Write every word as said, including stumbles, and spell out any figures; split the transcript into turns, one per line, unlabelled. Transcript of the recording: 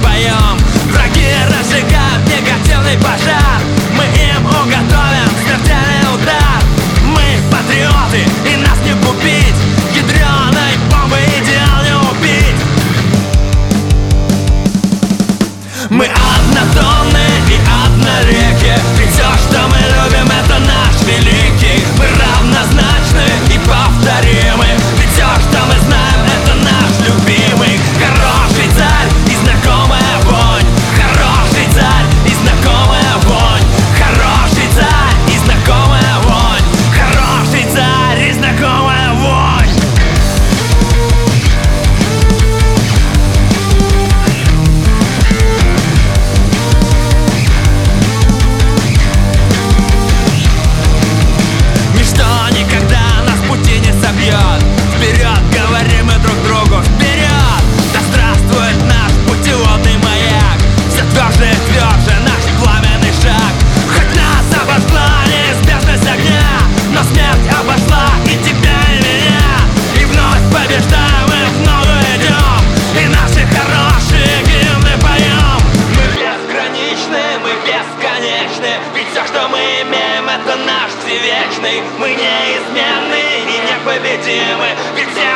поем. Враги разжигают негативный пожар, мы им уготовим смертельный удар. Мы патриоты, и нас не купить, ядреной бомбой идеал не убить. Мы однотонны и однореки, ведь все, что мы любим, это наш великий. Мы равнозначны и повторимы, ведь все, что мы знаем, это наш любимый. Хороший царь и знакомая вонь, хороший царь и знакомая вонь, хороший царь и знакомая вонь, хороший царь и знакомая вонь. Вперед, говорим мы друг другу, вперед! Да здравствует наш путеводный маяк, все тверже и тверже наш пламенный шаг. Хоть нас обошла неизбежность огня, но смерть обошла и тебя, и меня. И вновь побеждаем, и в новый идем, и наши хорошие гимны поем. Мы безграничны, мы бесконечны, ведь все, что мы имеем, это наш всевечный. Мы неизменны и непобедимы, ведь все